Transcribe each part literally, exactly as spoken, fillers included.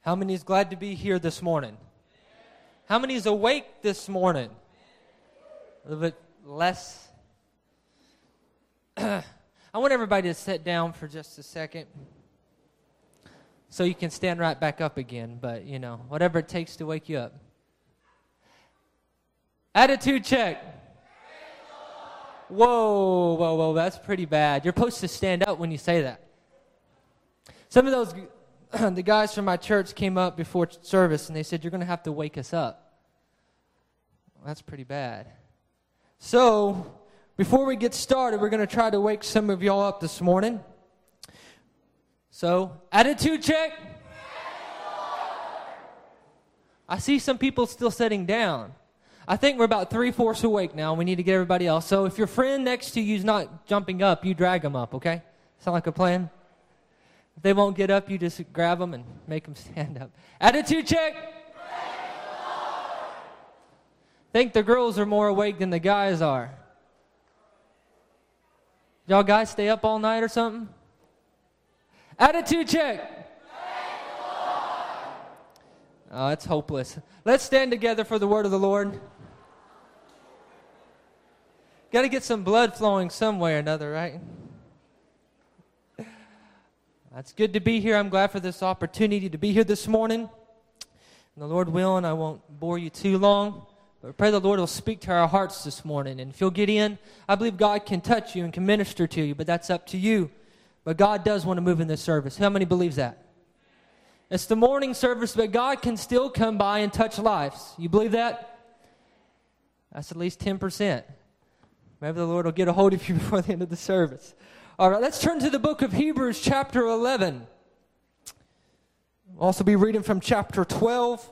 How many is glad to be here this morning? How many is awake this morning? A little bit less. I want everybody to sit down for just a second so you can stand right back up again, but, you know, whatever it takes to wake you up. Attitude check. Whoa, whoa, whoa, that's pretty bad. You're supposed to stand up when you say that. Some of those, the guys from my church came up before service and they said, you're going to have to wake us up. Well, that's pretty bad. So, before we get started, we're going to try to wake some of y'all up this morning. So, attitude check. I see some people still sitting down. I think we're about three-fourths awake now. We need to get everybody else. So if your friend next to you is not jumping up, you drag them up, okay? Sound like a plan? If they won't get up, you just grab them and make them stand up. Attitude check. I think the girls are more awake than the guys are. Y'all guys stay up all night or something? Attitude check. Oh, it's hopeless. Let's stand together for the word of the Lord. Got to get some blood flowing some way or another, right? It's good to be here. I'm glad for this opportunity to be here this morning. And the Lord willing, I won't bore you too long. But I pray the Lord will speak to our hearts this morning. And if you'll get in, I believe God can touch you and can minister to you. But that's up to you. But God does want to move in this service. How many believes that? It's the morning service, but God can still come by and touch lives. You believe that? That's at least ten percent. Maybe the Lord will get a hold of you before the end of the service. All right, let's turn to the book of Hebrews, chapter eleven. We'll also be reading from chapter twelve.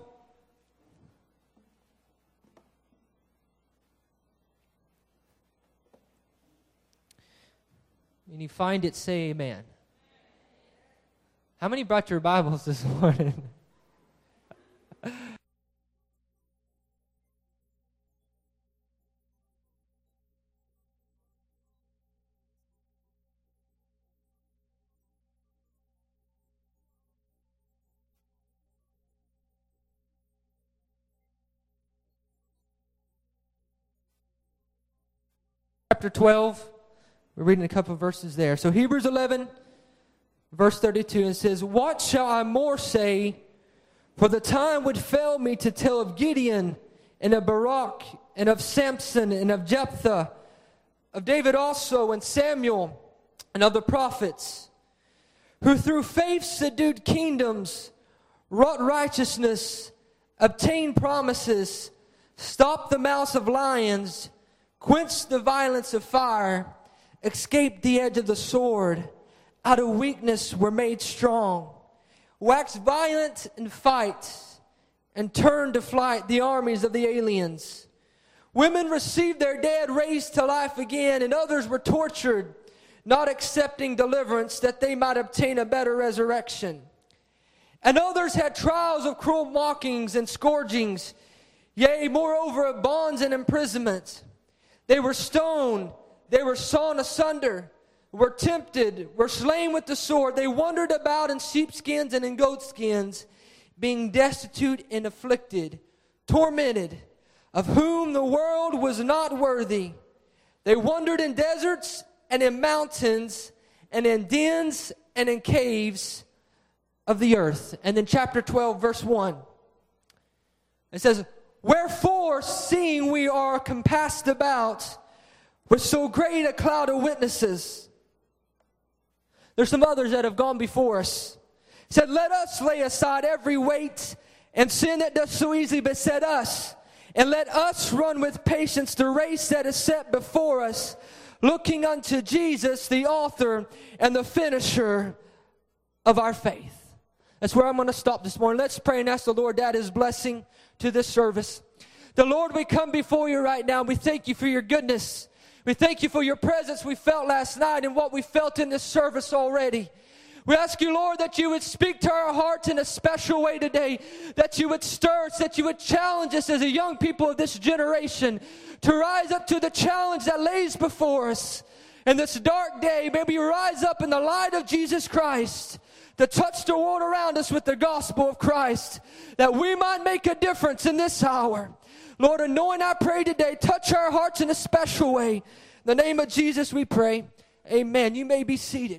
When you find it, say amen. How many brought your Bibles this morning? Chapter twelve, we're reading a couple of verses there. So Hebrews eleven, verse thirty-two, it says, what shall I more say? For the time would fail me to tell of Gideon, and of Barak, and of Samson, and of Jephthah, of David also, and Samuel, and of the prophets, who through faith subdued kingdoms, wrought righteousness, obtained promises, stopped the mouths of lions, quenched the violence of fire, escaped the edge of the sword, out of weakness were made strong, waxed violent in fight, and turned to flight the armies of the aliens. Women received their dead raised to life again, and others were tortured, not accepting deliverance that they might obtain a better resurrection. And others had trials of cruel mockings and scourgings, yea, moreover of bonds and imprisonment. They were stoned, they were sawn asunder, were tempted, were slain with the sword. They wandered about in sheepskins and in goatskins, being destitute and afflicted, tormented, of whom the world was not worthy. They wandered in deserts and in mountains and in dens and in caves of the earth. And then chapter twelve, verse one. It says, wherefore, seeing we are compassed about with so great a cloud of witnesses. There's some others that have gone before us. It said, let us lay aside every weight and sin that does so easily beset us, and let us run with patience the race that is set before us, looking unto Jesus, the author and the finisher of our faith. That's where I'm going to stop this morning. Let's pray and ask the Lord that His blessing to this service. The Lord, we come before you right now. We thank you for your goodness. We thank you for your presence we felt last night and what we felt in this service already. We ask you, Lord, that you would speak to our hearts in a special way today, that you would stir us, that you would challenge us as a young people of this generation to rise up to the challenge that lays before us. In this dark day, may we rise up in the light of Jesus Christ to touch the world around us with the gospel of Christ, that we might make a difference in this hour. Lord, anoint, I pray today, touch our hearts in a special way. In the name of Jesus we pray. Amen. You may be seated.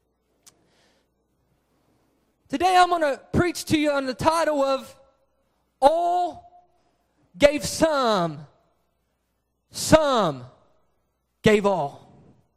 Today I'm going to preach to you on the title of All Gave Some, Some Gave All.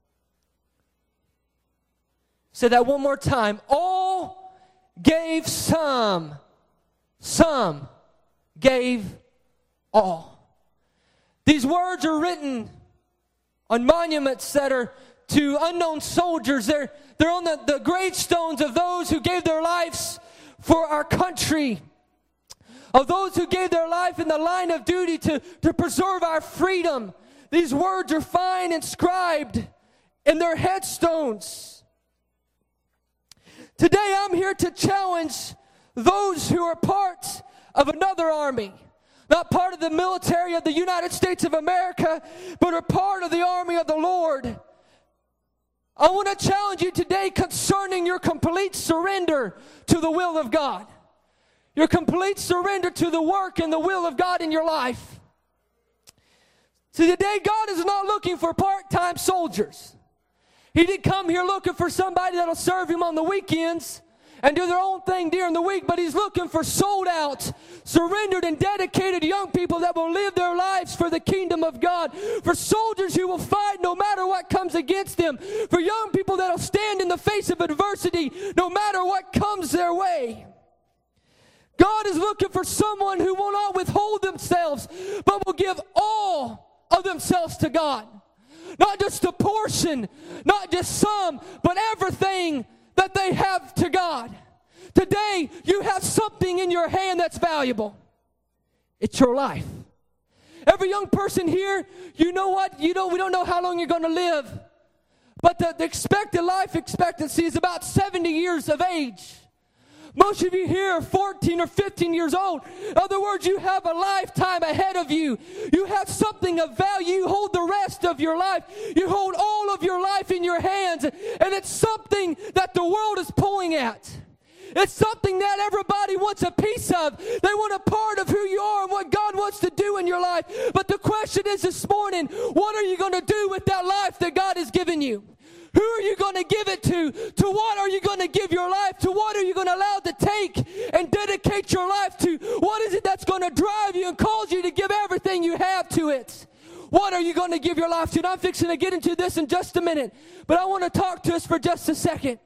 Say that one more time. All gave some, some gave all. These words are written on monuments that are to unknown soldiers. They're, they're on the, the gravestones of those who gave their lives for our country, of those who gave their life in the line of duty to, to preserve our freedom. These words are fine inscribed in their headstones. Today I'm here to challenge those who are part of another army, not part of the military of the United States of America, but are part of the army of the Lord. I want to challenge you today concerning your complete surrender to the will of God. Your complete surrender to the work and the will of God in your life. See, today God is not looking for part-time soldiers. He didn't come here looking for somebody that'll serve Him on the weekends and do their own thing during the week, but He's looking for sold out, surrendered and dedicated young people that will live their lives for the kingdom of God, for soldiers who will fight no matter what comes against them, for young people that will stand in the face of adversity no matter what comes their way. God is looking for someone who will not withhold themselves, but will give all of themselves to God. Not just a portion, not just some, but everything that they have to God. Today, you have something in your hand that's valuable. It's your life. Every young person here, you know what? You know, we don't know how long you're going to live. But the, the expected life expectancy is about seventy years of age. Most of you here are fourteen or fifteen years old. In other words, you have a lifetime ahead of you. You have something of value. You hold the rest of your life. You hold all of your life in your hands. And it's something that the world is pulling at. It's something that everybody wants a piece of. They want a part of who you are and what God wants to do in your life. But the question is this morning, what are you going to do with that life that God has given you? Who are you going to give it to? To what are you going to give your life? To what are you going to allow to take and dedicate your life to? What is it that's going to drive you and cause you to give everything you have to it? What are you going to give your life to? And I'm fixing to get into this in just a minute, but I want to talk to us for just a second.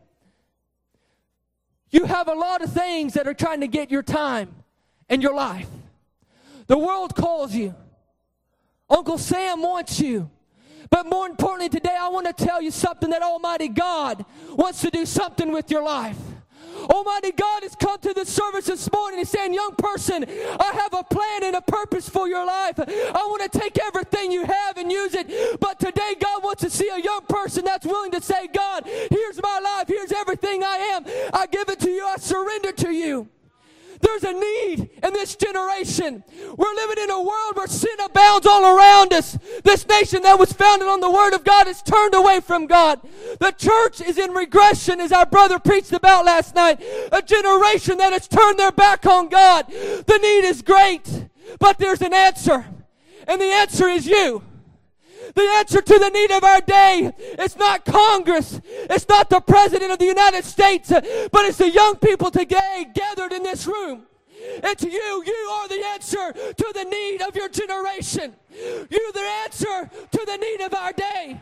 You have a lot of things that are trying to get your time and your life. The world calls you. Uncle Sam wants you. But more importantly today, I want to tell you something, that Almighty God wants to do something with your life. Almighty God has come to the service this morning. He's saying, young person, I have a plan and a purpose for your life. I want to take everything you have and use it. But today God wants to see a young person that's willing to say, God, here's my life. Here's everything I am. I give it to you. I surrender to you. There's a need in this generation. We're living in a world where sin abounds all around us. This nation that was founded on the Word of God is turned away from God. The church is in regression, as our brother preached about last night. A generation that has turned their back on God. The need is great, but there's an answer. And the answer is you. The answer to the need of our day, it's not Congress, it's not the President of the United States, but it's the young people today gathered in this room. It's you. You are the answer to the need of your generation. You're the answer to the need of our day.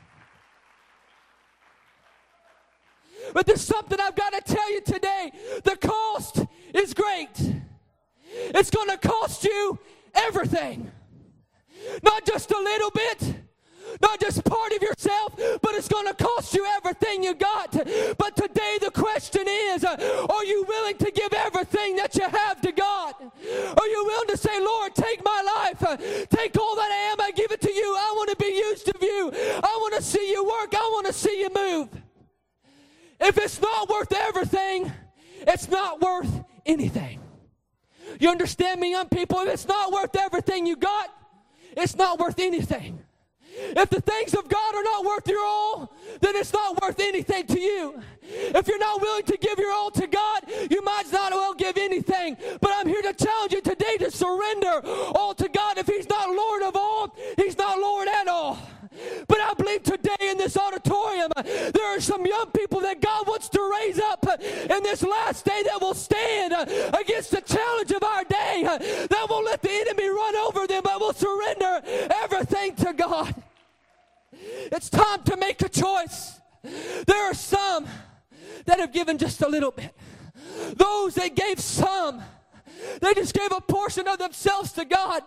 But there's something I've got to tell you today. The cost is great. It's going to cost you everything. Not just a little bit, not just part of yourself, but it's going to cost you everything you got. But today the question is, uh, are you willing to give everything that you have to God? Are you willing to say, Lord, take my life, uh, take all that I am, I give it to you. I want to be used of you. I want to see you work. I want to see you move. If it's not worth everything, it's not worth anything. You understand me, young people? If it's not worth everything you got, it's not worth anything. If the things of God are not worth your all, then it's not worth anything to you. If you're not willing to give your all to God, you might as not well give anything. But I'm here to challenge you today to surrender all to God. If He's not Lord of all, He's not Lord at all. But I believe today in this auditorium, there are some young people that God wants to raise up in this last day that will stand against the challenge of our day, that will let the enemy run over them, but will surrender everything to God. It's time to make a choice. There are some that have given just a little bit. Those that gave some, they just gave a portion of themselves to God.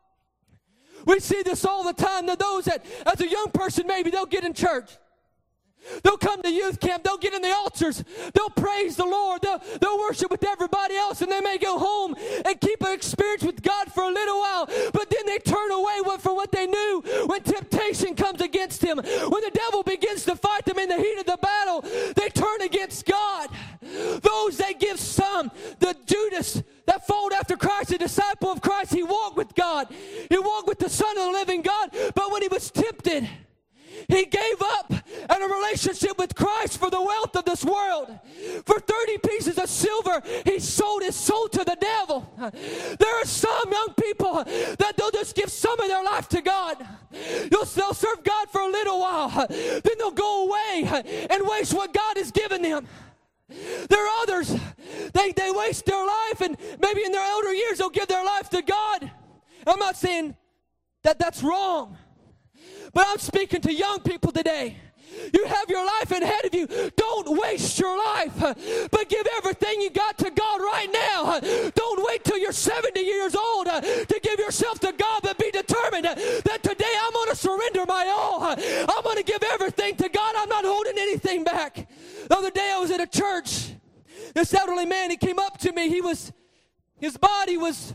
We see this all the time, that those that, as a young person, maybe they'll get in church. They'll come to youth camp. They'll get in the altars. They'll praise the Lord. They'll, they'll worship with everybody else, and they may go home and keep an experience with God for a little while, but then they turn away from what they knew when temptation comes against them. When the devil begins to fight them in the heat of the battle, they turn against God. Those that give some, the Judas that followed after Christ, a disciple of Christ, he walked with God. He walked with the Son of the living God, but when he was tempted, he gave up in a relationship with Christ for the wealth of this world. For thirty pieces of silver, he sold his soul to the devil. There are some young people that they'll just give some of their life to God. They'll, they'll serve God for a little while. Then they'll go away and waste what God has given them. There are others, they, they waste their life, and maybe in their elder years they'll give their life to God. I'm not saying that that's wrong, but I'm speaking to young people today. You have your life ahead of you. Don't waste your life, but give everything you got to God right now. Don't wait till you're seventy years old to give yourself to God, but be determined that today I'm going to surrender my all. I'm going to give everything to God. I'm not holding anything back. The other day I was at a church. This elderly man, he came up to me. He was, his body was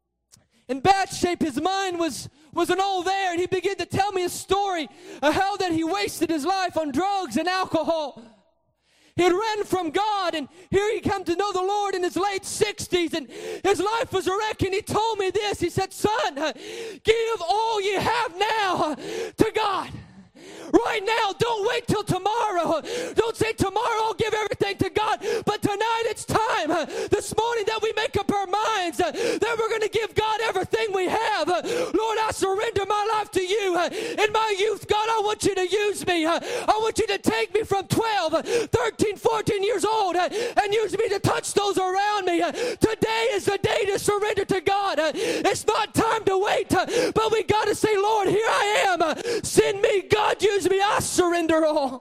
in bad shape. His mind was wasn't all there, and he began to tell me a story of how that he wasted his life on drugs and alcohol. He had ran from God, and here he come to know the Lord in his late sixties, and his life was a wreck. And he told me this. He said, "Son, give all you have now to God. Right now, don't wait till tomorrow. Don't say tomorrow I'll give everything to God. But tonight it's time, this morning, that we make up our minds that we're going to give God everything we have. Lord, I surrender my life to you. In my youth, God, I want you to use me. I want you to take me from twelve, thirteen, fourteen years old and use me to touch those around me. Today is the day to surrender to God. It's not time to wait, but we got to say, Lord, here I am. Send me, God, use me. I surrender all."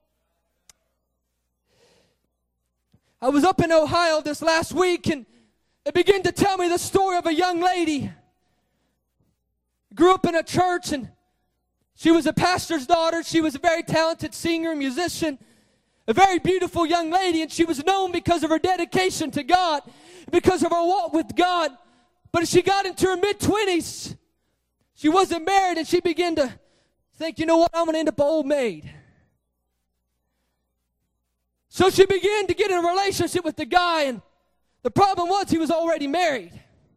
I was up in Ohio this last week, and they began to tell me the story of a young lady. Grew up in a church, and she was a pastor's daughter. She was a very talented singer, musician, a very beautiful young lady, and she was known because of her dedication to God, because of her walk with God. But as she got into her mid-twenties, she wasn't married, and she began to think, you know what, I'm going to end up an old maid. So she began to get in a relationship with the guy, and the problem was he was already married.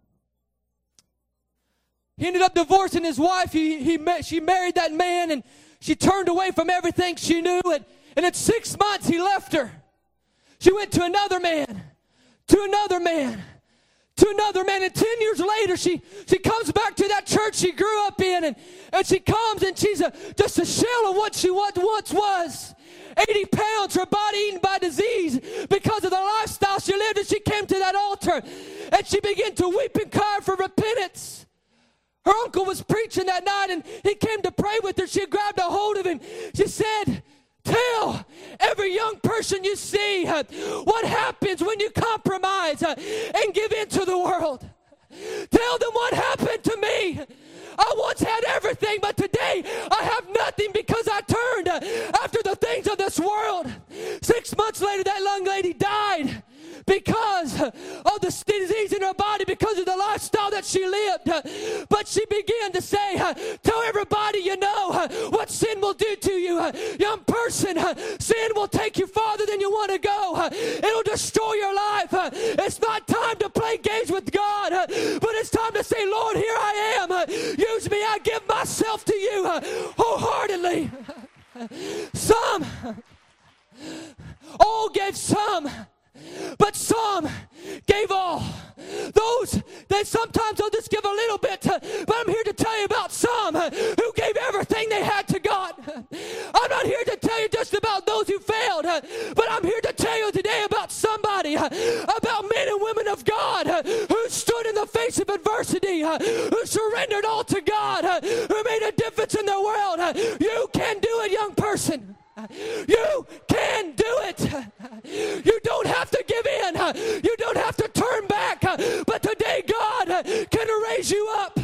He ended up divorcing his wife. He, he, she married that man, and she turned away from everything she knew, and, and in six months he left her. She went to another man, to another man, to another man, and ten years later she, she comes back to that church she grew up in, and, and she comes and she's a, just a shell of what she once was. eighty pounds, her body eaten by disease because of the lifestyle she lived, and she came to that altar and she began to weep and cry for repentance. Her uncle was preaching that night, and he came to pray with her. She grabbed a hold of him. She said, "Tell every young person you see uh, what happens when you compromise uh, and give in to the world. Tell them what happened to me. I once had everything, but today I have nothing because I turned uh, after the things of this world." Six months later, that young lady died because of the disease in her body, because of the lifestyle that she lived. But she began to say, "Tell everybody you know what sin will do to you. Young person, sin will take you farther than you want to go. It'll destroy your life. It's not time to play games with God, but it's time come to say, Lord, here I am. Uh, use me. I give myself to you uh, wholeheartedly. Some, all gave some, but some gave all. Those that sometimes they'll just give a little bit, uh, but I'm here to tell you about some uh, who gave everything they had to God. I'm not here to tell you just about those who failed, uh, but I'm here to tell you today about somebody, uh, about men and women of God uh, who stood in the face of adversity, uh, who surrendered all to God, uh, who made a difference in the world. Uh, you can do it, young person. You can do it. You don't have to give in. You don't have to turn back. But today God can raise you up.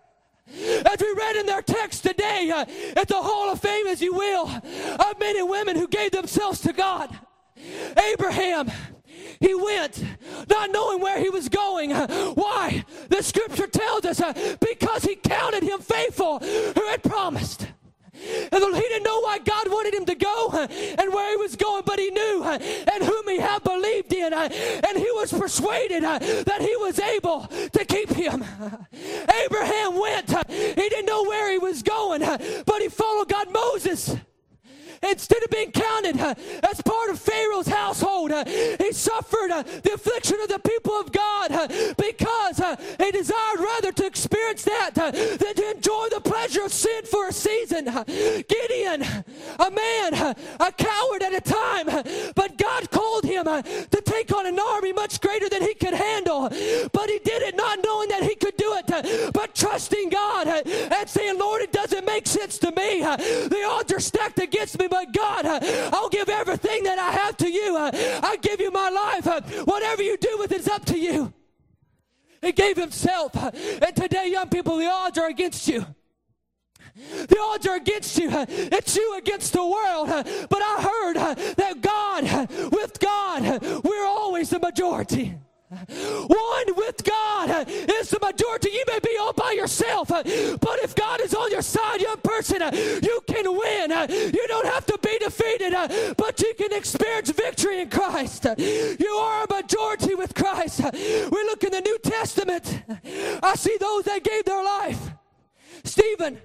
As we read in their text today, at the Hall of Fame, as you will, of men and women who gave themselves to God. Abraham, he went not knowing where he was going. Why? The scripture tells us because he counted him faithful who had promised. And he didn't know why God wanted him to go and where he was going, but he knew and whom he had believed in, and he was persuaded that he was able to keep him. Abraham went. He didn't know where he was going, but he followed God. Moses, instead of being counted uh, as part of Pharaoh's household, uh, he suffered uh, the affliction of the people of God uh, because uh, he desired rather to experience that uh, than to enjoy the pleasure of sin for a season. Uh, Gideon, a man, uh, a coward at a time, uh, but God called him uh, to take on an army much greater than he could handle. But he did it not knowing that he could do it, uh, but trusting God uh, and saying, Lord, it doesn't make sense to me. Uh, the odds are stacked against me, but God, uh, I'll give everything that I have to you. Uh, I give you my life. Uh, whatever you do with it is up to you. He gave himself. Uh, and today, young people, the odds are against you. The odds are against you. Uh, it's you against the world. Uh, but I heard uh, that God, uh, with God, uh, we're always the majority. One with God is the majority. You may be all by yourself, but if God is on your side, young person, you can win. You don't have to be defeated, but you can experience victory in Christ. You are a majority with Christ. We look in the New Testament. I see those that gave their life. Stephen,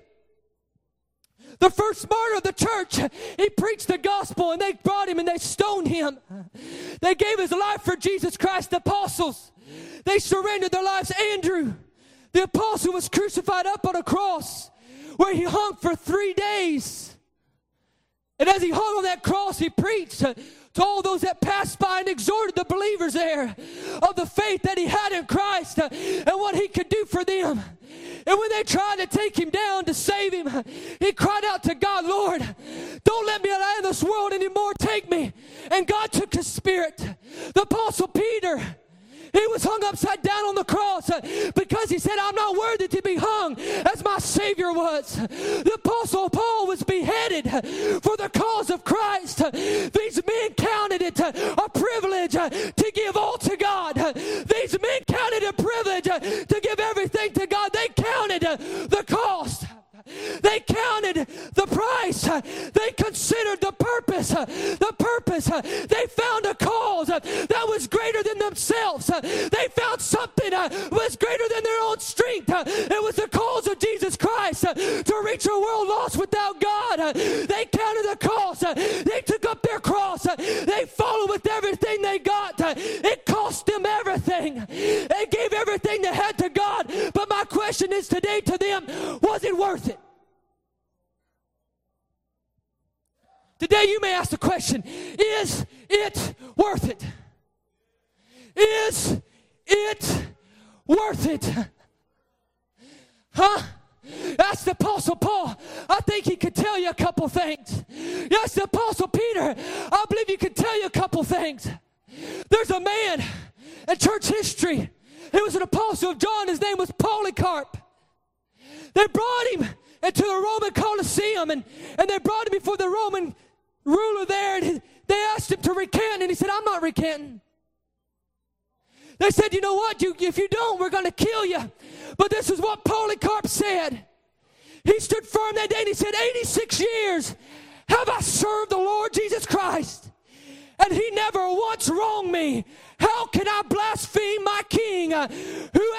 the first martyr of the church, he preached the gospel and they brought him and they stoned him. They gave his life for Jesus Christ. The apostles, they surrendered their lives. Andrew, the apostle, was crucified up on a cross where he hung for three days. And as he hung on that cross, he preached to all those that passed by and exhorted the believers there of the faith that he had in Christ and what he could do for them. And when they tried to take him down to save him, he cried out to God, Lord, don't let me alive in this world anymore. Take me. And God took his spirit. The apostle Peter, he was hung upside down on the cross because he said, I'm not worthy to be hung as my Savior was. The apostle Paul was beheaded for the cause of Christ. These men counted it a privilege to give all to God. These men counted it a privilege to give everything to God. They counted the cost. They counted the price. They considered the purpose. The purpose. They found a cause that was greater than themselves. They found something that was greater than their own strength. It was the cause of Jesus Christ to reach a world lost without God. They counted the cost. They took up their cross. They followed with everything they got. It cost them everything. They gave everything they had to God. But my question is today to them, was it worth it? Today you may ask the question, is it worth it? Is it worth it? Huh? That's the Apostle Paul. I think he could tell you a couple things. Yes, the Apostle Peter, I believe he could tell you a couple things. There's a man in church history. He was an apostle of John. His name was Polycarp. They brought him into the Roman Colosseum, and, and they brought him before the Roman ruler there, and they asked him to recant, and he said, I'm not recanting. They said, you know what, you, if you don't, we're going to kill you. But this is what Polycarp said. He stood firm that day, and he said, eighty-six years have I served the Lord Jesus Christ, and he never once wronged me. How can I blaspheme my King uh, who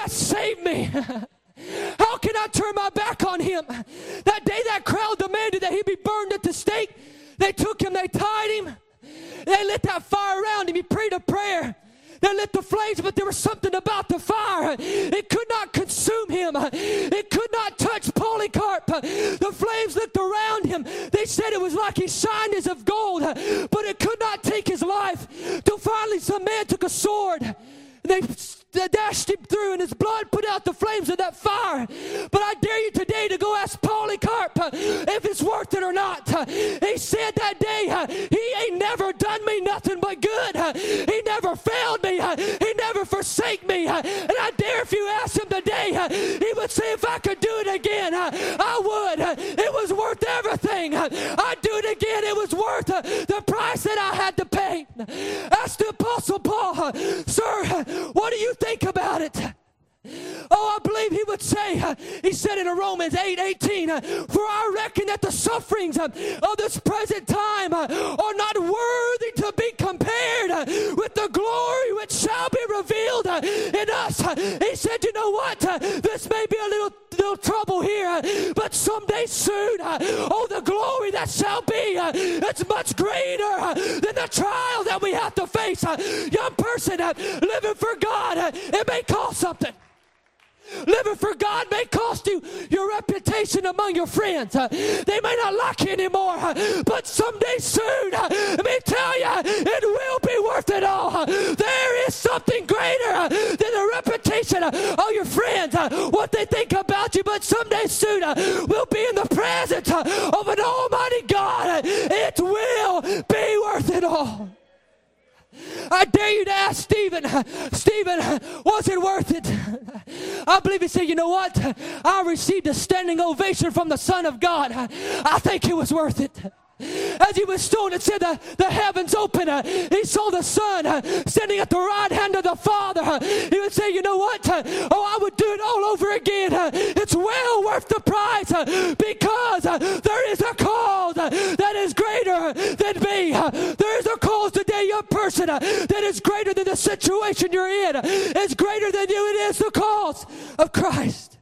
has saved me. How can I turn my back on him? That day that crowd demanded that he be burned at the stake. They took him, they tied him. They lit that fire around him. He prayed a prayer. They lit the flames, but there was something about the fire. It could not consume him. It could not touch Polycarp. The flames looked around him. They said it was like he shined as of gold, but it could not take his life. Till finally some man took a sword. They dashed him through, and his blood put out the flames of that fire. But I dare you today to go ask Polycarp if it's worth it or not. He said that day, he ain't never done me nothing but good. He never failed me. He never forsake me. And I dare if you ask him today, he would say, if I could do it again, I would. It was worth everything. I'd do it again. It was worth the price that I had to pay. Ask the Apostle Paul, sir, what do you think about it? Oh, I believe he would say, uh, he said in Romans eight eighteen, uh, for I reckon that the sufferings uh, of this present time uh, are not worthy to be compared uh, with the glory which shall be revealed uh, in us. Uh, he said, you know what? Uh, this may be a little, little trouble here, uh, but someday soon, uh, oh, the glory that shall be, uh, it's much greater uh, than the trial that we have to face. Uh, young person, uh, living for God, uh, it may cost something. Living for God may cost you your reputation among your friends. Uh, they may not like you anymore, uh, but someday soon, uh, let me tell you, it will be worth it all. Uh, there is something greater uh, than the reputation uh, of your friends, uh, what they think about you, but someday soon uh, we'll be in the presence uh, of an almighty God. Uh, it will be worth it all. I dare you to ask Stephen, Stephen, was it worth it? I believe he said, you know what? I received a standing ovation from the Son of God. I think it was worth it. As he was stoned, it said the, the heavens opened. Uh, he saw the Son uh, standing at the right hand of the Father. Uh, he would say, you know what? Uh, oh, I would do it all over again. Uh, it's well worth the price uh, because uh, there is a cause uh, that is greater than me. Uh, there is a cause today, young person, uh, that is greater than the situation you're in. Uh, it's greater than you. It is the cause of Christ.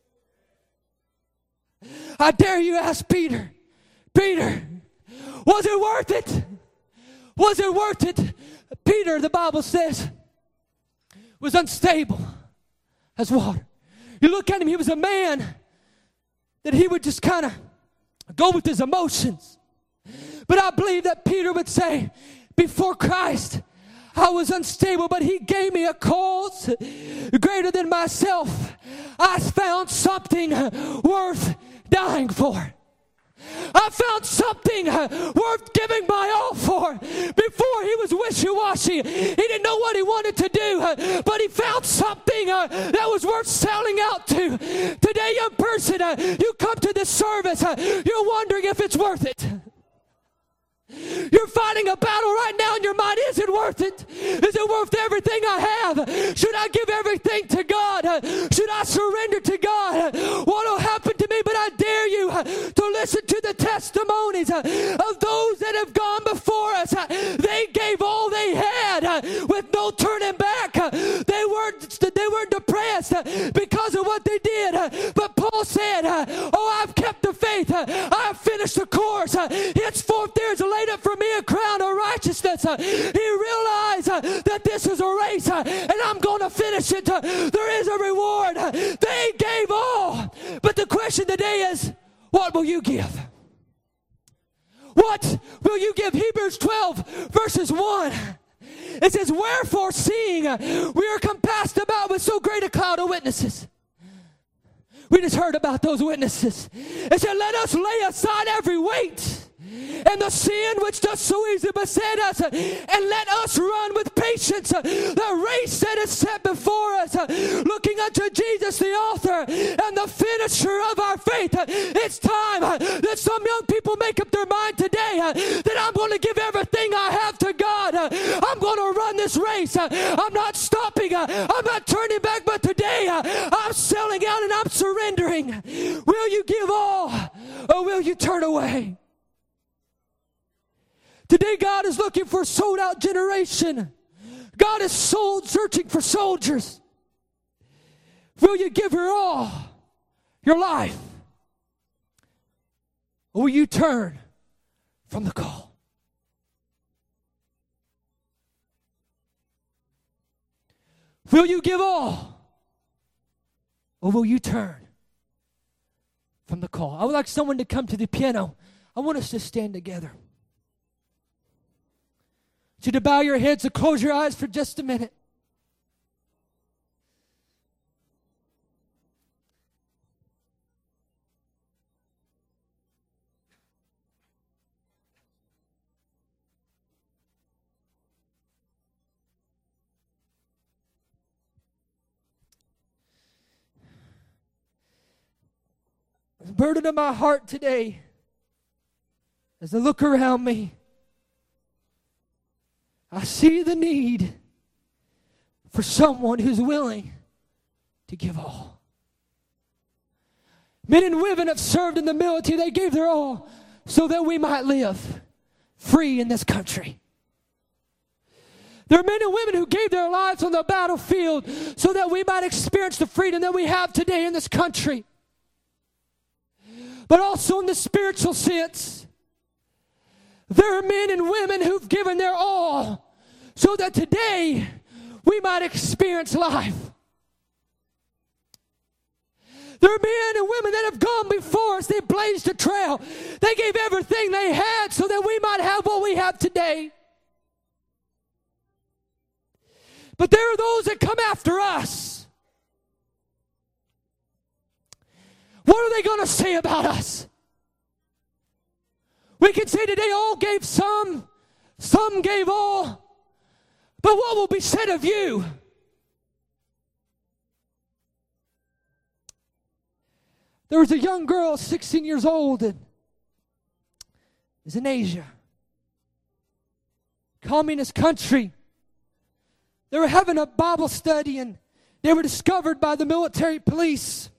I dare you ask Peter, Peter, was it worth it? Was it worth it? Peter, the Bible says, was unstable as water. You look at him, he was a man that he would just kind of go with his emotions. But I believe that Peter would say, before Christ, I was unstable, but he gave me a cause greater than myself. I found something worth dying for. I found something worth giving my all for. Before, he was wishy-washy. He didn't know what he wanted to do, but he found something that was worth selling out to. Today, young person, you come to this service, you're wondering if it's worth it. You're fighting a battle right now in your mind. Is it worth it? Is it worth everything I have? Should I give everything to God? Should I surrender to God? What will happen to me? But I dare you to listen to the testimonies of those that have gone before us. They gave all they had with no turning back. They weren't, they weren't depressed because of what they did. But Paul said, oh, I've kept the faith. I've finished the course. Henceforth there's a laid up for me a crown of righteousness. Uh, he realized uh, that this is a race uh, and I'm going to finish it. Uh, there is a reward. Uh, they gave all. But the question today is, what will you give? What will you give? Hebrews twelve verses one. It says, wherefore seeing uh, we are compassed about with so great a cloud of witnesses. We just heard about those witnesses. It said, let us lay aside every weight and the sin which does so easily beset us, and let us run with patience the race that is set before us, looking unto Jesus, the author and the finisher of our faith. It's time that some young people make up their mind today that I'm going to give everything I have to God. I'm going to run this race. I'm not stopping. I'm not turning back, but today I'm selling out and I'm surrendering. Will you give all or will you turn away? Today, God is looking for a sold-out generation. God is sold, searching for soldiers. Will you give her all your life? Or will you turn from the call? Will you give all? Or will you turn from the call? I would like someone to come to the piano. I want us to stand together. So to bow your heads and close your eyes for just a minute. The burden of my heart today, as I look around me, I see the need for someone who's willing to give all. Men and women have served in the military. They gave their all so that we might live free in this country. There are men and women who gave their lives on the battlefield so that we might experience the freedom that we have today in this country. But also in the spiritual sense, there are men and women who've given their all so that today we might experience life. There are men and women that have gone before us. They blazed a trail. They gave everything they had so that we might have what we have today. But there are those that come after us. What are they going to say about us? We can say today all gave some, some gave all. But what will be said of you? There was a young girl, sixteen years old, and is in Asia. Communist country. They were having a Bible study and they were discovered by the military police.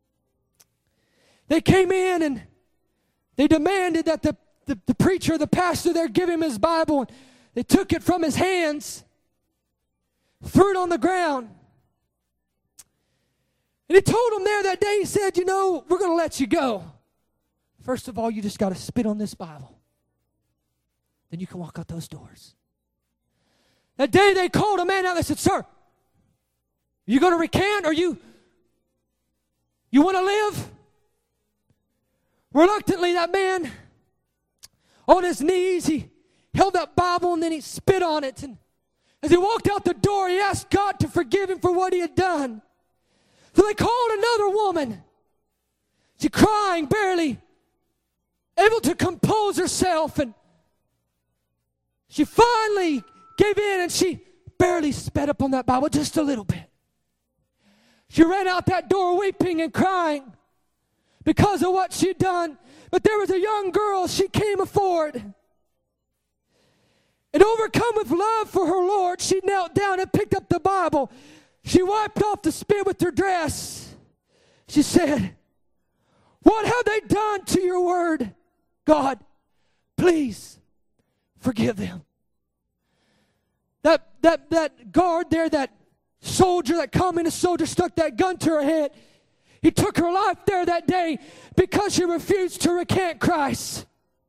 They came in and they demanded that the, the, the preacher, the pastor there, give him his Bible. And they took it from his hands, threw it on the ground. And he told them there that day, he said, you know, we're going to let you go. First of all, you just got to spit on this Bible. Then you can walk out those doors. That day they called a man out. They said, sir, you going to recant or you, you want to live? Reluctantly, that man, on his knees, he held that Bible and then he spit on it. And as he walked out the door, he asked God to forgive him for what he had done. So they called another woman. She crying, barely able to compose herself. And she finally gave in and she barely spat up on that Bible, just a little bit. She ran out that door weeping and crying because of what she'd done. But there was a young girl, she came forward. And overcome with love for her Lord, she knelt down and picked up the Bible. She wiped off the spit with her dress. She said, what have they done to your word? God, please forgive them. That, that, that guard there, that soldier, that communist soldier stuck that gun to her head. He took her life there that day because she refused to recant Christ.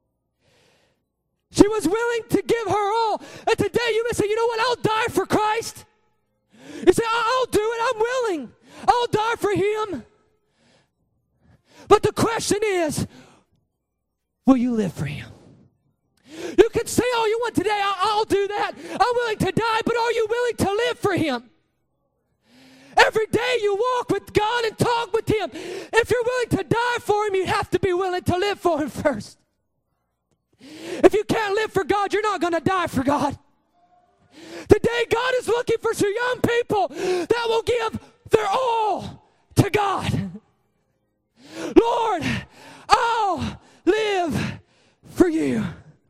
She was willing to give her all. And today you may say, you know what, I'll die for Christ. You say, I'll do it, I'm willing. I'll die for him. But the question is, will you live for him? You can say all you want today, I'll, I'll do that. I'm willing to die, but are you willing to live for him? Every day you walk with God and talk with him. If you're willing to die for him, you have to be willing to live for him first. If you can't live for God, you're not going to die for God. Today, God is looking for some young people that will give their all to God. Lord, I'll live for you.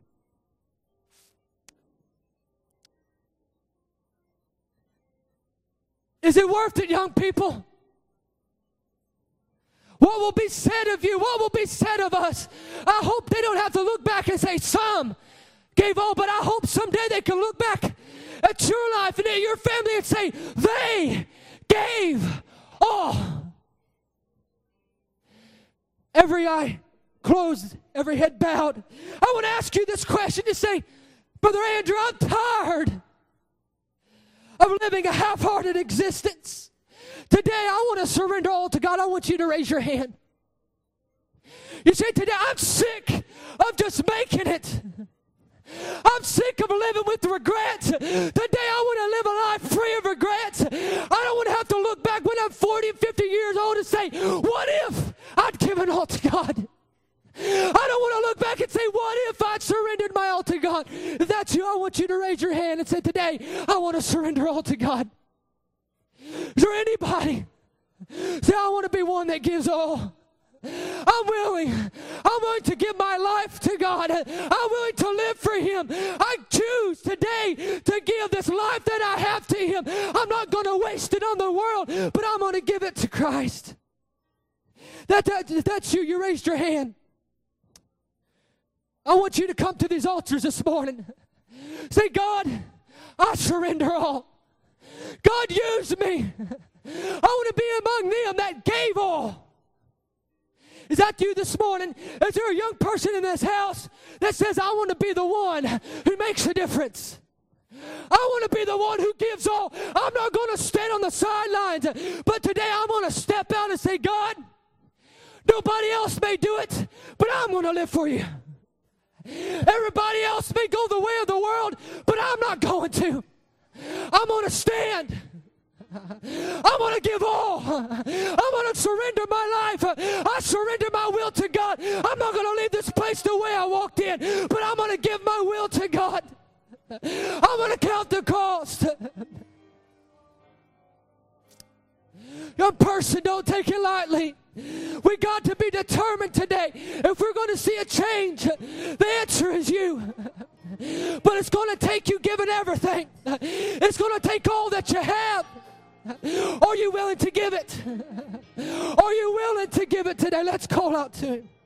Is it worth it, young people? What will be said of you? What will be said of us? I hope they don't have to look back and say some gave all, but I hope someday they can look back at your life and at your family and say they gave all. every eye closed, every head bowed, I want to ask you this question. You say, Brother Andrew, I'm tired of living a half-hearted existence. Today, I want to surrender all to God. I want you to raise your hand. You say, today, I'm sick of just making it. I'm sick of living with regret. Today I want to live a life free of regret. I don't want to have to look back when I'm forty and fifty years old and say, what if I'd given all to God? I don't want to look back and say, what if I'd surrendered my all to God? If that's you, I want you to raise your hand and say, today I want to surrender all to God. Is there anybody? Say, I want to be one that gives all. I'm willing. I'm willing to give my life to God. I'm willing to live for Him. I choose today to give this life that I have to Him. I'm not going to waste it on the world, but I'm going to give it to Christ. That, that, that's you. You raised your hand. I want you to come to these altars this morning. Say, God, I surrender all. God, use me. I want to be among them that gave all. Is that you this morning? Is there a young person in this house that says, I want to be the one who makes a difference? I want to be the one who gives all. I'm not going to stand on the sidelines, but today I'm going to step out and say, God, nobody else may do it, but I'm going to live for you. Everybody else may go the way of the world, but I'm not going to. I'm going to stand. I'm going to give all. I'm going to surrender my life. I surrender my will to God. I'm not going to leave this place the way I walked in, but I'm going to give my will to God. I'm going to count the cost. Young person, don't take it lightly. We got to be determined today. If we're going to see a change, the answer is you. But it's going to take you giving everything. It's going to take all that you have. Are you willing to give it? Are you willing to give it today? Let's call out to Him.